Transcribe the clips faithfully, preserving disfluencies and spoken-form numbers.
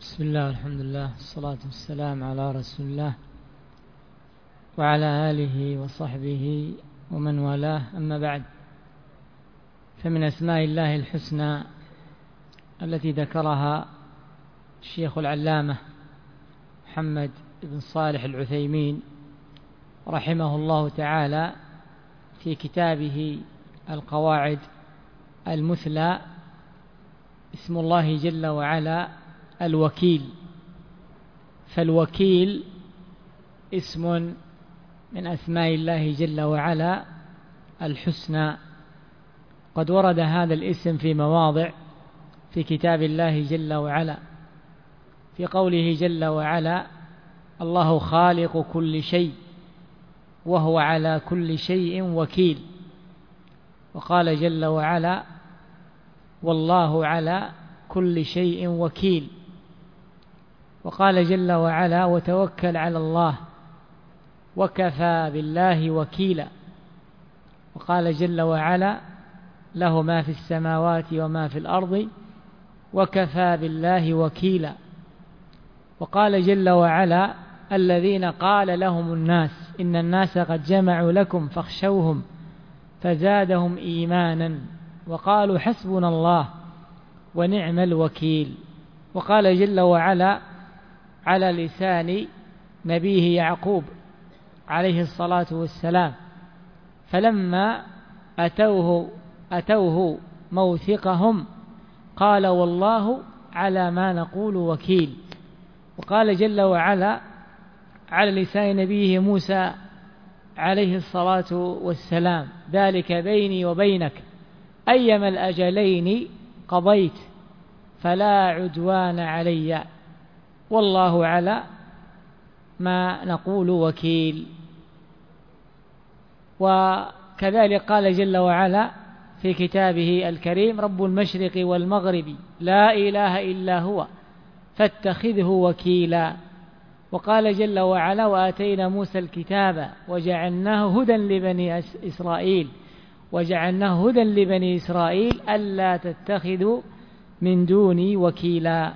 بسم الله والحمد لله والصلاة والسلام على رسول الله وعلى آله وصحبه ومن والاه، أما بعد، فمن أسماء الله الحسنى التي ذكرها الشيخ العلامة محمد بن صالح العثيمين رحمه الله تعالى في كتابه القواعد المثلى اسم الله جل وعلا الوكيل. فالوكيل اسم من أسماء الله جل وعلا الحسنى، قد ورد هذا الاسم في مواضع في كتاب الله جل وعلا، في قوله جل وعلا: الله خالق كل شيء وهو على كل شيء وكيل. وقال جل وعلا: والله على كل شيء وكيل. وقال جل وعلا: وتوكل على الله وكفى بالله وكيلا. وقال جل وعلا: له ما في السماوات وما في الأرض وكفى بالله وكيلا. وقال جل وعلا: الذين قال لهم الناس إن الناس قد جمعوا لكم فاخشوهم فزادهم إيمانا وقالوا حسبنا الله ونعم الوكيل. وقال جل وعلا على لسان نبيه يعقوب عليه الصلاة والسلام: فلما أتوه أتوه موثقهم قال والله على ما نقول وكيل. وقال جل وعلا على لسان نبيه موسى عليه الصلاة والسلام: ذلك بيني وبينك أيما الأجلين قضيت فلا عدوان علي والله على ما نقول وكيل. وكذلك قال جل وعلا في كتابه الكريم: رب المشرق والمغرب لا إله إلا هو فاتخذه وكيلا. وقال جل وعلا: وآتينا موسى الكتاب وجعلناه هدى لبني إسرائيل وجعلناه هدى لبني إسرائيل ألا تتخذوا من دوني وكيلا.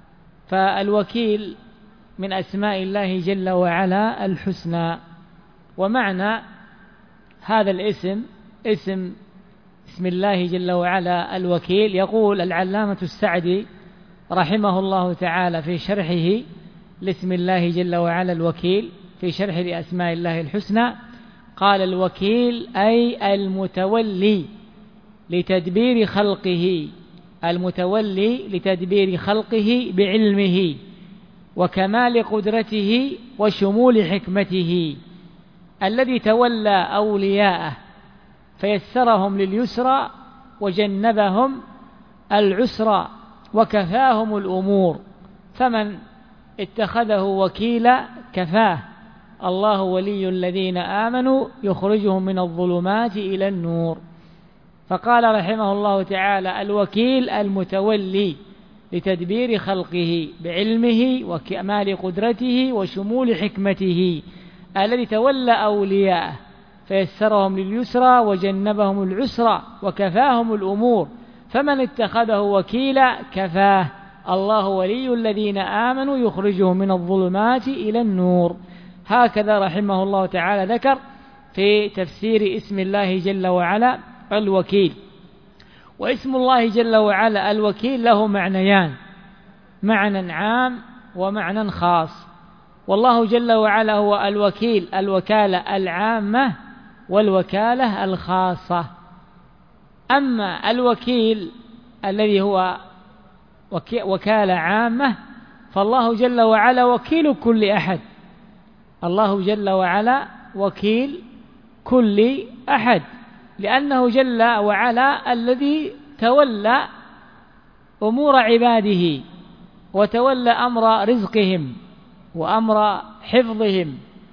فالوكيل من أسماء الله جل وعلا الحسنى. ومعنى هذا الاسم اسم اسم الله جل وعلا الوكيل، يقول العلامة السعدي رحمه الله تعالى في شرحه لاسم الله جل وعلا الوكيل في شرح لأسماء الله الحسنى، قال: الوكيل أي المتولي لتدبير خلقه المتولي لتدبير خلقه بعلمه وكمال قدرته وشمول حكمته، الذي تولى أولياءه فيسرهم لليسرى وجنبهم العسرى وكفاهم الأمور، فمن اتخذه وكيلا كفاه. الله ولي الذين آمنوا يخرجهم من الظلمات إلى النور. فقال رحمه الله تعالى: الوكيل المتولي لتدبير خلقه بعلمه وكمال قدرته وشمول حكمته، الذي تولى أولياءه فيسرهم لليسرى وجنبهم العسرى وكفاهم الأمور، فمن اتخذه وكيلا كفاه. الله ولي الذين آمنوا يخرجهم من الظلمات إلى النور. هكذا رحمه الله تعالى ذكر في تفسير اسم الله جل وعلا الوكيل. واسم الله جل وعلا الوكيل له معنيان: معنى عام ومعنى خاص. والله جل وعلا هو الوكيل الوكالة العامة والوكالة الخاصة. أما الوكيل الذي هو وكالة عامة فالله جل وعلا وكيل كل أحد. الله جل وعلا وكيل كل أحد، لأنه جل وعلا الذي تولى أمور عباده وتولى أمر رزقهم وأمر حفظهم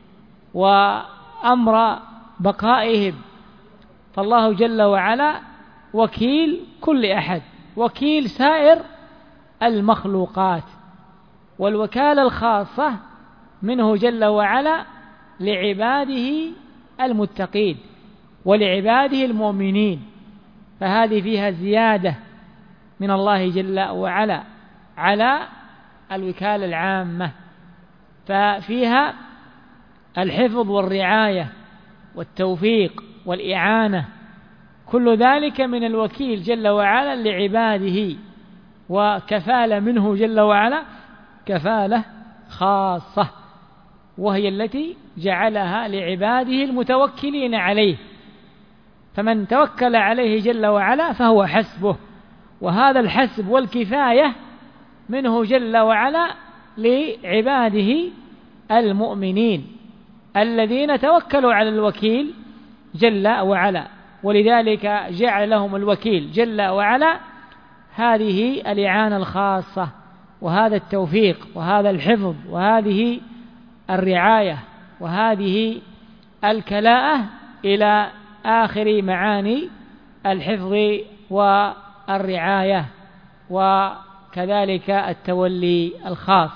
وأمر بقائهم. فالله جل وعلا وكيل كل أحد، وكيل سائر المخلوقات. والوكالة الخاصة منه جل وعلا لعباده المتقين ولعباده المؤمنين، فهذه فيها زيادة من الله جل وعلا على الوكالة العامة، ففيها الحفظ والرعاية والتوفيق والإعانة، كل ذلك من الوكيل جل وعلا لعباده، وكفالة منه جل وعلا كفالة خاصة، وهي التي جعلها لعباده المتوكلين عليه، فمن توكل عليه جل وعلا فهو حسبه، وهذا الحسب والكفاية منه جل وعلا لعباده المؤمنين الذين توكلوا على الوكيل جل وعلا، ولذلك جعل لهم الوكيل جل وعلا هذه الإعانة الخاصة، وهذا التوفيق، وهذا الحفظ، وهذه الرعاية، وهذه الكلاءة إلى آخر معاني الحفظ والرعاية، وكذلك التولي الخاص.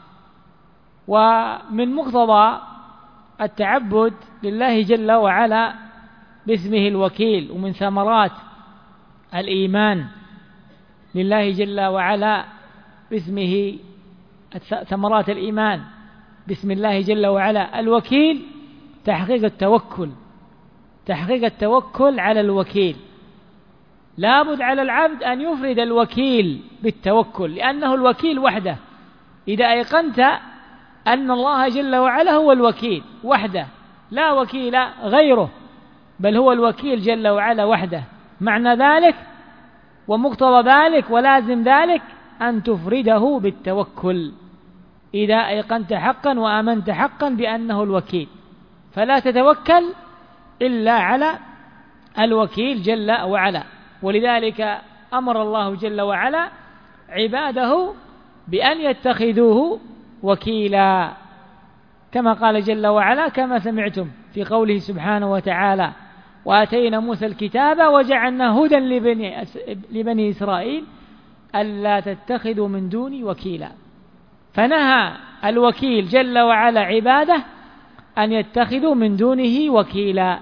ومن مقتضى التعبد لله جل وعلا باسمه الوكيل، ومن ثمرات الإيمان لله جل وعلا باسمه، ثمرات الإيمان باسم الله جل وعلا الوكيل، تحقيق التوكل، تحقيق التوكل على الوكيل. لابد على العبد أن يفرد الوكيل بالتوكل، لأنه الوكيل وحده. إذا أيقنت أن الله جل وعلا هو الوكيل وحده، لا وكيل غيره، بل هو الوكيل جل وعلا وحده، معنى ذلك ومقتضى ذلك ولازم ذلك أن تفرده بالتوكل، إذا أيقنت حقا وآمنت حقا بأنه الوكيل، فلا تتوكل إلا على الوكيل جل وعلا. ولذلك أمر الله جل وعلا عباده بأن يتخذوه وكيلا، كما قال جل وعلا كما سمعتم في قوله سبحانه وتعالى: وآتينا موسى الكتاب وجعلنا هدى لبني, لبني إسرائيل ألا تتخذوا من دوني وكيلا. فنهى الوكيل جل وعلا عباده أن يتخذوا من دونه وكيلا،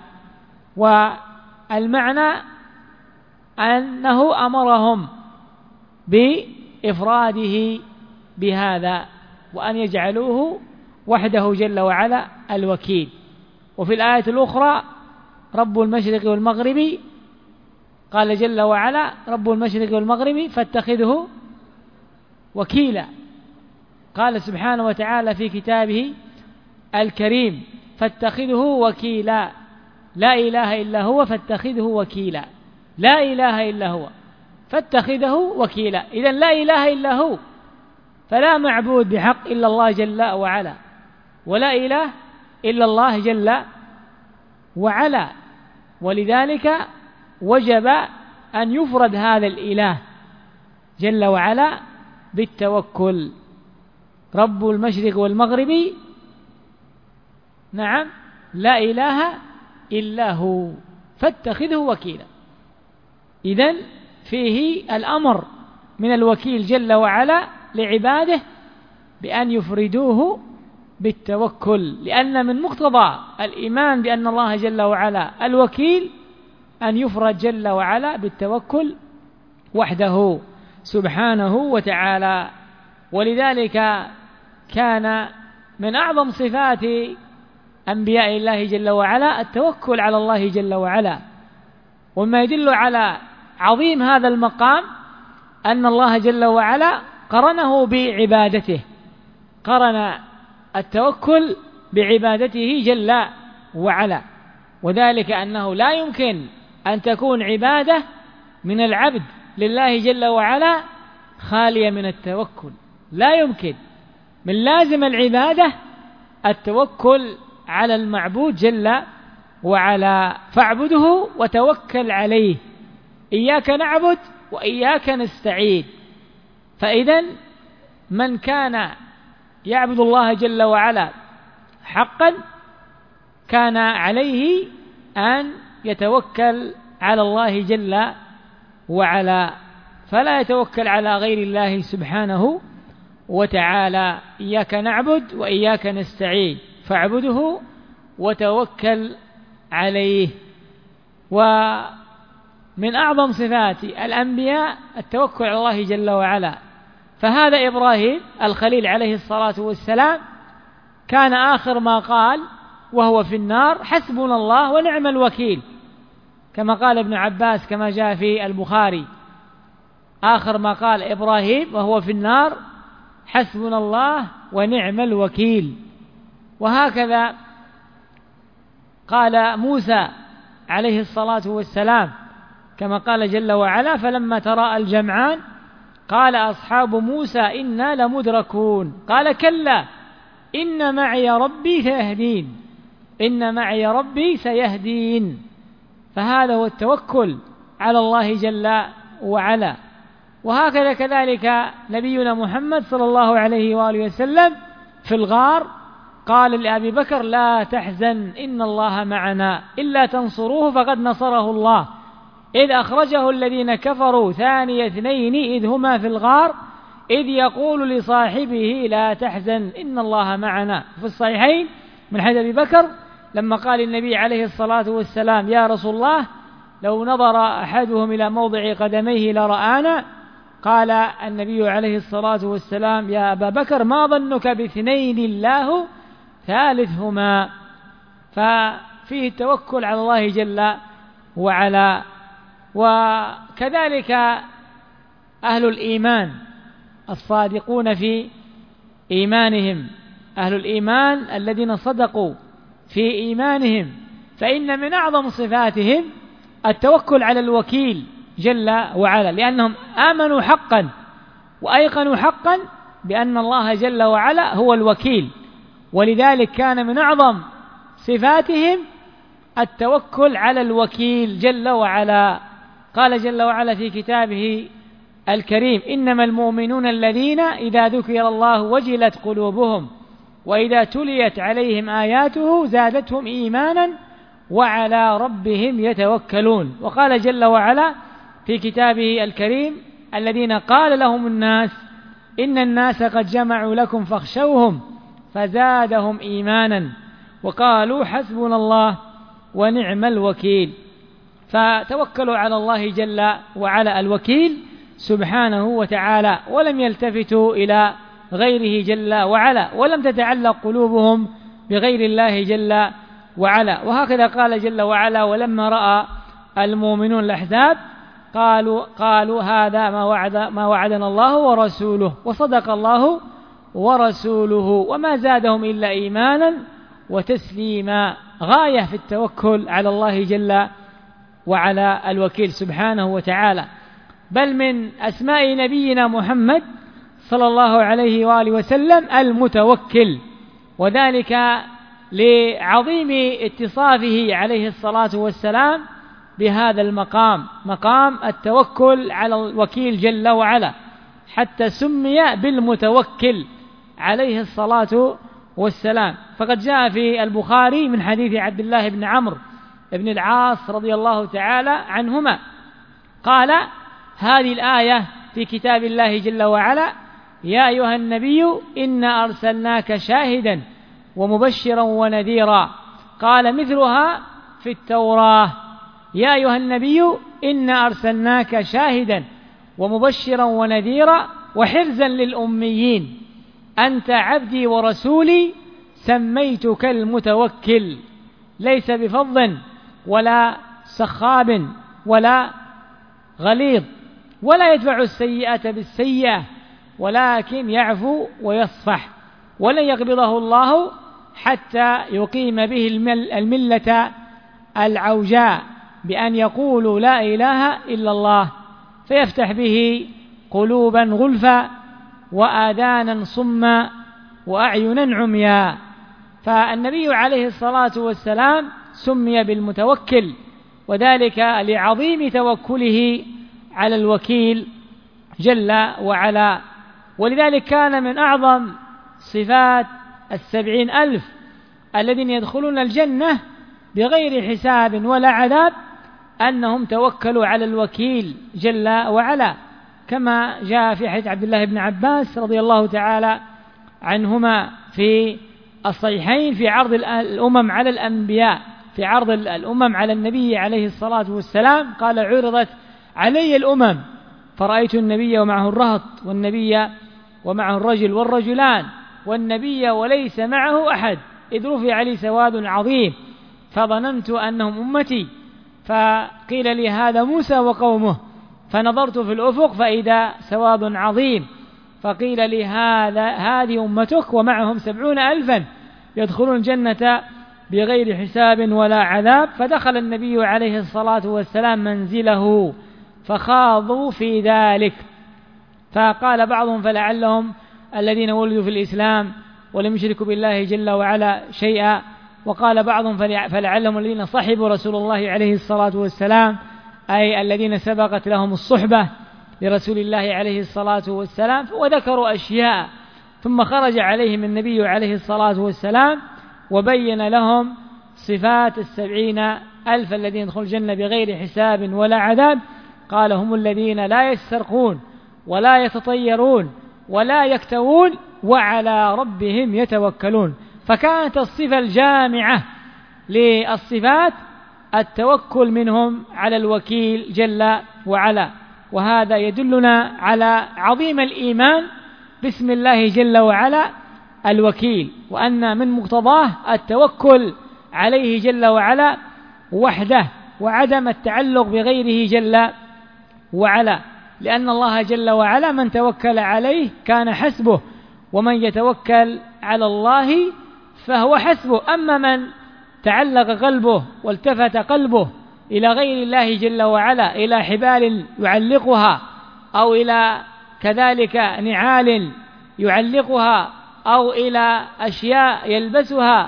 والمعنى أنه أمرهم بإفراده بهذا، وأن يجعلوه وحده جل وعلا الوكيل. وفي الآية الأخرى: رب المشرق والمغرب، قال جل وعلا: رب المشرق والمغرب فاتخذه وكيلا. قال سبحانه وتعالى في كتابه الكريم: فاتخذه وكيلا، لا إله إلا هو فاتخذه وكيلا، لا إله إلا هو فاتخذه وكيلا. إذن لا إله إلا هو، فلا معبود بحق إلا الله جل وعلا، ولا إله إلا الله جل وعلا، ولذلك وجب أن يفرد هذا الإله جل وعلا بالتوكل. رب المشرق والمغرب، نعم، لا إله إلا هو فاتخذه وكيلا. إذن فيه الأمر من الوكيل جل وعلا لعباده بأن يفردوه بالتوكل، لأن من مقتضى الإيمان بأن الله جل وعلا الوكيل أن يفرد جل وعلا بالتوكل وحده سبحانه وتعالى. ولذلك كان من أعظم صفات أنبياء الله جل وعلا التوكل على الله جل وعلا. وما يدل على عظيم هذا المقام أن الله جل وعلا قرنه بعبادته، قرن التوكل بعبادته جل وعلا، وذلك أنه لا يمكن أن تكون عبادة من العبد لله جل وعلا خالية من التوكل، لا يمكن. من لازم العبادة التوكل على المعبود جل وعلا، فاعبده وتوكل عليه، إياك نعبد وإياك نستعين. فإذن من كان يعبد الله جل وعلا حقا كان عليه أن يتوكل على الله جل وعلا، فلا يتوكل على غير الله سبحانه وتعالى. إياك نعبد وإياك نستعين، فاعبده وتوكل عليه. ومن أعظم صفات الأنبياء التوكل على الله جل وعلا، فهذا إبراهيم الخليل عليه الصلاة والسلام كان آخر ما قال وهو في النار: حسبنا الله ونعم الوكيل، كما قال ابن عباس كما جاء في البخاري: آخر ما قال إبراهيم وهو في النار: حسبنا الله ونعم الوكيل. وهكذا قال موسى عليه الصلاة والسلام كما قال جل وعلا: فلما تراءى الجمعان قال أصحاب موسى إنا لمدركون، قال كلا إن معي ربي سيهدين، إن معي ربي سيهدين. فهذا هو التوكل على الله جل وعلا. وهكذا كذلك نبينا محمد صلى الله عليه وآله وسلم في الغار قال لأبي بكر: لا تحزن إن الله معنا إلا تنصروه فقد نصره الله، إذ أخرجه الذين كفروا ثاني اثنين إذ هما في الغار إذ يقول لصاحبه لا تحزن إن الله معنا. في الصحيحين من حديث أبي بكر لما قال النبي عليه الصلاة والسلام: يا رسول الله لو نظر أحدهم إلى موضع قدميه لرآنا، قال النبي عليه الصلاة والسلام: يا أبا بكر ما ظنك باثنين الله ثالثهما. ففيه التوكل على الله جل وعلا. وكذلك أهل الإيمان الصادقون في إيمانهم، أهل الإيمان الذين صدقوا في إيمانهم، فإن من أعظم صفاتهم التوكل على الوكيل جل وعلا، لأنهم آمنوا حقا وأيقنوا حقا بأن الله جل وعلا هو الوكيل، ولذلك كان من أعظم صفاتهم التوكل على الوكيل جل وعلا. قال جل وعلا في كتابه الكريم: إنما المؤمنون الذين إذا ذكر الله وجلت قلوبهم وإذا تليت عليهم آياته زادتهم إيمانا وعلى ربهم يتوكلون. وقال جل وعلا في كتابه الكريم: الذين قال لهم الناس إن الناس قد جمعوا لكم فاخشوهم فزادهم إيمانا وقالوا حسبنا الله ونعم الوكيل. فتوكلوا على الله جل وعلا الوكيل سبحانه وتعالى، ولم يلتفتوا إلى غيره جل وعلا، ولم تتعلق قلوبهم بغير الله جل وعلا. وهكذا قال جل وعلا: ولما رأى المؤمنون الأحزاب قالوا قالوا هذا ما وعد ما وعدنا الله ورسوله وصدق الله ورسوله وما زادهم إلا إيمانا وتسليما. غاية في التوكل على الله جل وعلا الوكيل سبحانه وتعالى. بل من أسماء نبينا محمد صلى الله عليه وآله وسلم المتوكل، وذلك لعظيم اتصافه عليه الصلاة والسلام بهذا المقام، مقام التوكل على الوكيل جل وعلا، حتى سمي بالمتوكل عليه الصلاة والسلام. فقد جاء في البخاري من حديث عبد الله بن عمرو بن العاص رضي الله تعالى عنهما قال: هذه الآية في كتاب الله جل وعلا: يا أيها النبي إنا أرسلناك شاهدا ومبشرا ونذيرا. قال: مثلها في التوراة: يا أيها النبي إنا أرسلناك شاهدا ومبشرا ونذيرا وحرزا للأميين أنت عبدي ورسولي سميتك المتوكل، ليس بفظ ولا سخاب ولا غليظ ولا يدفع السيئة بالسيئة ولكن يعفو ويصفح، ولن يقبضه الله حتى يقيم به الملة العوجاء بأن يقولوا لا إله إلا الله، فيفتح به قلوبا غلفا وآذانا صما وأعينا عميا. فالنبي عليه الصلاة والسلام سمي بالمتوكل، وذلك لعظيم توكله على الوكيل جل وعلا. ولذلك كان من أعظم صفات السبعين ألف الذين يدخلون الجنة بغير حساب ولا عذاب أنهم توكلوا على الوكيل جل وعلا، كما جاء في حديث عبد الله بن عباس رضي الله تعالى عنهما في الصحيحين في عرض الأمم على الأنبياء، في عرض الأمم على النبي عليه الصلاة والسلام، قال: عرضت علي الأمم فرأيت النبي ومعه الرهط والنبي ومعه الرجل والرجلان والنبي وليس معه أحد، إذ رفع لي سواد عظيم فظننت أنهم أمتي، فقيل لي هذا موسى وقومه، فنظرت في الأفق فإذا سواد عظيم، فقيل لي هذا هذه أمتك ومعهم سبعون ألفا يدخلون الجنة بغير حساب ولا عذاب. فدخل النبي عليه الصلاة والسلام منزله فخاضوا في ذلك، فقال بعضهم فلعلهم الذين ولدوا في الإسلام ولم يشركوا بالله جل وعلا شيئا، وقال بعضهم فلعلهم الذين صحبوا رسول الله عليه الصلاة والسلام، أي الذين سبقت لهم الصحبة لرسول الله عليه الصلاة والسلام، وذكروا أشياء، ثم خرج عليهم النبي عليه الصلاة والسلام وبين لهم صفات السبعين ألف الذين يدخلون الجنة بغير حساب ولا عذاب. قال هم الذين لا يسترقون ولا يتطيرون ولا يكتوون وعلى ربهم يتوكلون. فكانت الصفة الجامعة للصفات التوكل منهم على الوكيل جل وعلا، وهذا يدلنا على عظيم الإيمان باسم الله جل وعلا الوكيل، وأن من مقتضاه التوكل عليه جل وعلا وحده وعدم التعلق بغيره جل وعلا، لأن الله جل وعلا من توكل عليه كان حسبه، ومن يتوكل على الله فهو حسبه. أما من تعلق قلبه والتفت قلبه إلى غير الله جل وعلا، إلى حبال يعلقها أو إلى كذلك نعال يعلقها أو إلى أشياء يلبسها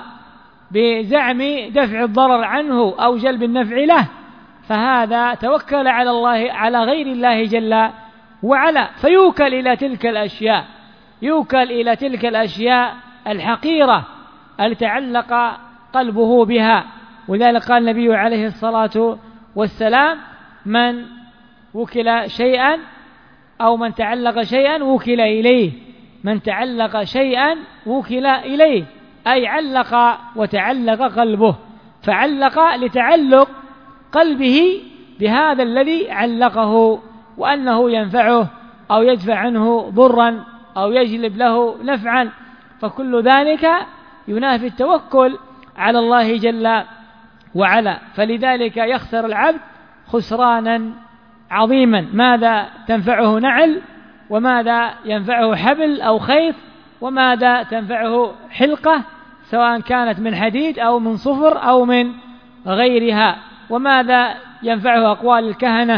بزعم دفع الضرر عنه أو جلب النفع له، فهذا توكل على الله على غير الله جل وعلا، فيوكل إلى تلك الأشياء، يوكل إلى تلك الأشياء الحقيرة التي تعلق قلبه بها. ولذلك قال النبي عليه الصلاة والسلام من وكل شيئا أو من تعلق شيئا وكل إليه، من تعلق شيئا وكل إليه، أي علق وتعلق قلبه، فعلق لتعلق قلبه بهذا الذي علقه، وأنه ينفعه أو يدفع عنه ضرا أو يجلب له نفعا، فكل ذلك ينافي التوكل على الله جل وعلا. فلذلك يخسر العبد خسرانا عظيما، ماذا تنفعه نعل، وماذا ينفعه حبل أو خيط، وماذا تنفعه حلقة سواء كانت من حديد أو من صفر أو من غيرها، وماذا ينفعه أقوال الكهنة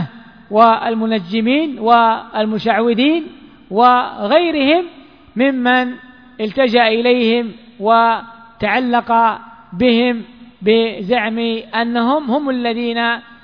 والمنجمين والمشعوذين وغيرهم ممن التجأ إليهم وتعلق بهم بزعم أنهم هم الذين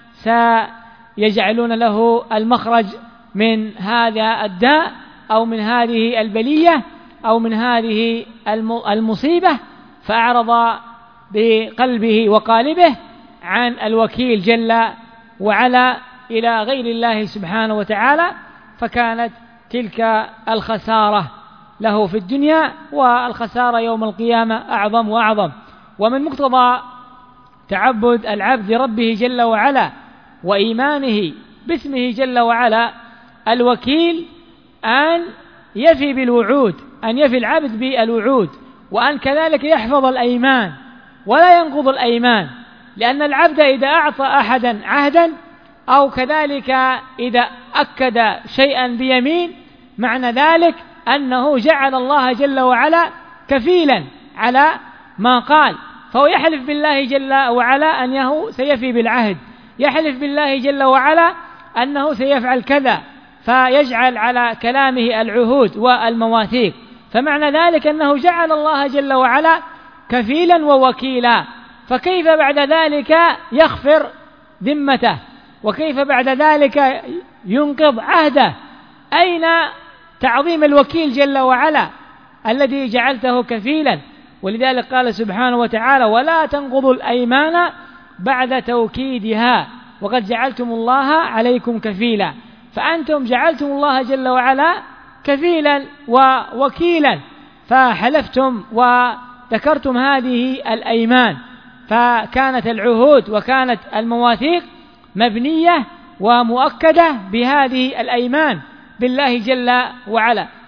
سيجعلون له المخرج من هذا الداء أو من هذه البلية أو من هذه المصيبة، فأعرض بقلبه وقالبه عن الوكيل جل وعلا إلى غير الله سبحانه وتعالى، فكانت تلك الخسارة له في الدنيا، والخسارة يوم القيامة أعظم وأعظم. ومن مقتضى تعبد العبد لربه جل وعلا وإيمانه باسمه جل وعلا الوكيل أن يفي بالوعود، أن يفي العبد بالوعود، وأن كذلك يحفظ الأيمان ولا ينقض الأيمان، لأن العبد إذا أعطى أحدا عهدا أو كذلك إذا أكد شيئا بيمين معنى ذلك أنه جعل الله جل وعلا كفيلا على ما قال، فهو يحلف بالله جل وعلا أنه سيفي بالعهد، يحلف بالله جل وعلا أنه سيفعل كذا، فيجعل على كلامه العهود والمواثيق، فمعنى ذلك أنه جعل الله جل وعلا كفيلا ووكيلا، فكيف بعد ذلك يغفر ذمته؟ وكيف بعد ذلك ينقض عهده؟ أين تعظيم الوكيل جل وعلا الذي جعلته كفيلا؟ ولذلك قال سبحانه وتعالى ولا تنقضوا الأيمان بعد توكيدها وقد جعلتم الله عليكم كفيلا، فأنتم جعلتم الله جل وعلا كفيلا ووكيلا، فحلفتم وذكرتم هذه الأيمان، فكانت العهود وكانت المواثيق مبنية ومؤكدة بهذه الأيمان بالله جل وعلا،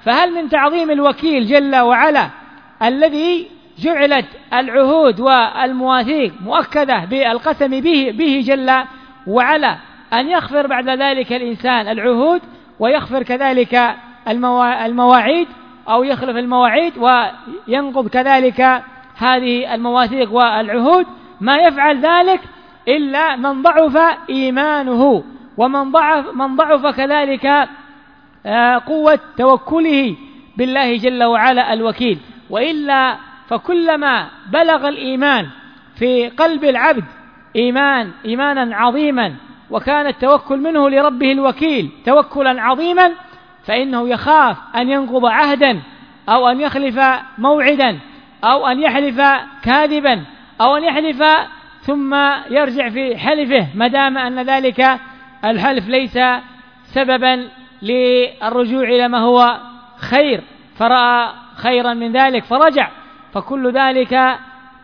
فهل من تعظيم الوكيل جل وعلا الذي جعلت العهود والمواثيق مؤكدة بالقسم به, به جل وعلا أن يغفر بعد ذلك الإنسان العهود ويغفر كذلك المواعيد أو يخلف المواعيد وينقض كذلك هذه المواثيق والعهود؟ ما يفعل ذلك إلا من ضعف إيمانه ومن ضعف, من ضعف كذلك قوة توكله بالله جل وعلا الوكيل. وإلا فكلما بلغ الإيمان في قلب العبد إيمان إيمانا عظيما وكان التوكل منه لربه الوكيل توكلا عظيما فإنه يخاف أن ينقض عهدا أو أن يخلف موعدا أو أن يحلف كاذبا أو أن يحلف ثم يرجع في حلفه ما دام أن ذلك الحلف ليس سببا للرجوع إلى ما هو خير فرأى خيرا من ذلك فرجع. فكل ذلك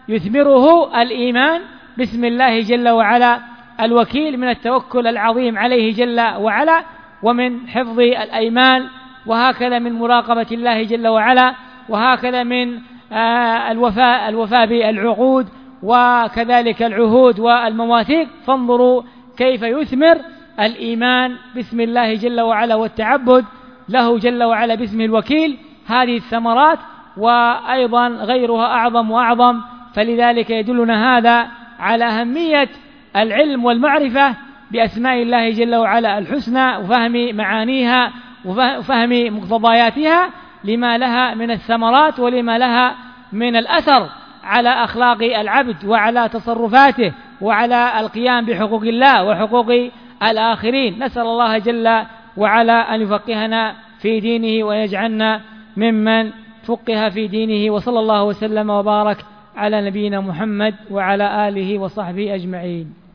يثمره الإيمان باسم الله جل وعلا الوكيل من التوكل العظيم عليه جل وعلا ومن حفظ الأيمان وهكذا من مراقبة الله جل وعلا وهكذا من الوفاء الوفاء بالعقود وكذلك العهود والمواثيق. فانظروا كيف يثمر الإيمان باسم الله جل وعلا والتعبد له جل وعلا باسم الوكيل هذه الثمرات وأيضا غيرها أعظم وأعظم. فلذلك يدلنا هذا على أهمية العلم والمعرفة بأسماء الله جل وعلا الحسنى وفهم معانيها وفهم مقتضياتها لما لها من الثمرات ولما لها من الأثر على أخلاق العبد وعلى تصرفاته وعلى القيام بحقوق الله وحقوق الآخرين. نسأل الله جل وعلا أن يفقهنا في دينه ويجعلنا ممن فقه في دينه. وصلى الله وسلم وبارك على نبينا محمد وعلى آله وصحبه أجمعين.